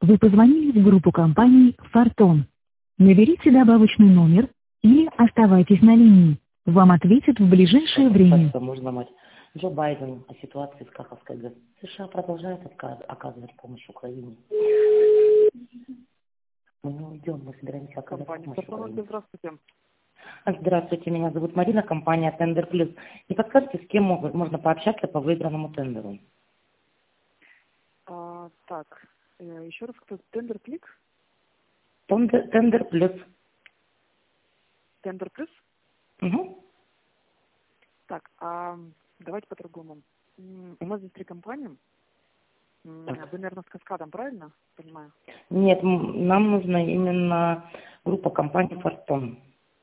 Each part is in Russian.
Вы позвонили в группу компаний «Фортон». Наберите добавочный номер или оставайтесь на линии. Вам ответят в ближайшее время. Можно мать. Джо Байден о ситуации в Каховской ГЭС. США продолжает оказывать помощь Украине. Мы не уйдем, мы собираемся оказывать помощь Украине. Здравствуйте. Здравствуйте, меня зовут Марина, компания «Тендер Плюс». Не подскажете, с кем можно пообщаться по выигранному тендеру? Так, еще раз кто? Тендер Клик? Тендер Плюс. Тендер Плюс? Угу. Так, давайте по-другому. У нас здесь 3 компании. Вы, наверное, с Каскадом, правильно понимаю? Нет, нам нужна именно группа компаний «Фортон».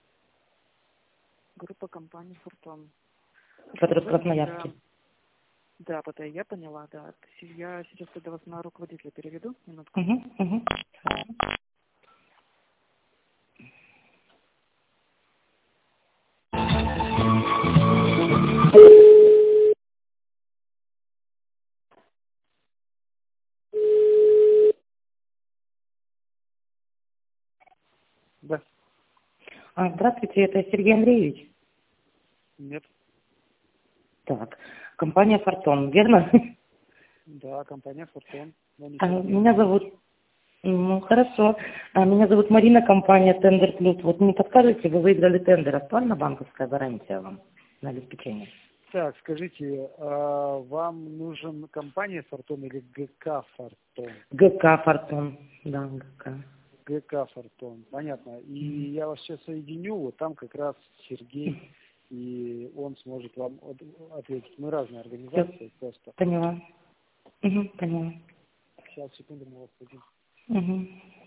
Группа компаний «Фортон». Которая в Красноярске. Да, я поняла, да. Я сейчас тогда вас на руководителя переведу. Минутку. Угу. Да. Здравствуйте, это Сергей Андреевич? Нет. Так, компания «Фортон», верно? Да, компания «Фортон». Меня зовут... хорошо. Меня зовут Марина, компания «Тендер Плюс». Вот не подскажете, вы выиграли тендер, актуальна банковская гарантия вам на обеспечение? Так, скажите, вам нужен компания «Фортон» или ГК «Фортон»? ГК «Фортон», да, ГК. ГК «Фортон», понятно. И я вас сейчас соединю, вот там как раз Сергей, и он сможет вам ответить. Мы разные организации, просто. Поняла. Угу, поняла. Сейчас, секунду, мы вас соединим. Угу.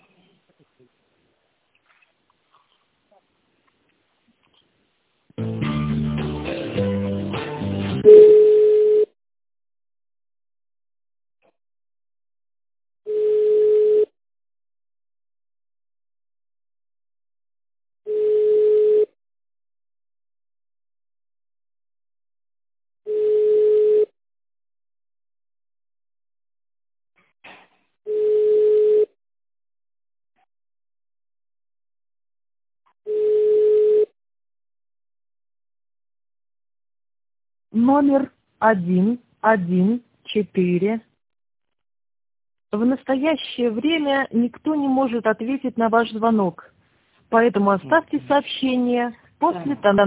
Номер 114. В настоящее время никто не может ответить на ваш звонок, поэтому оставьте сообщение после тона.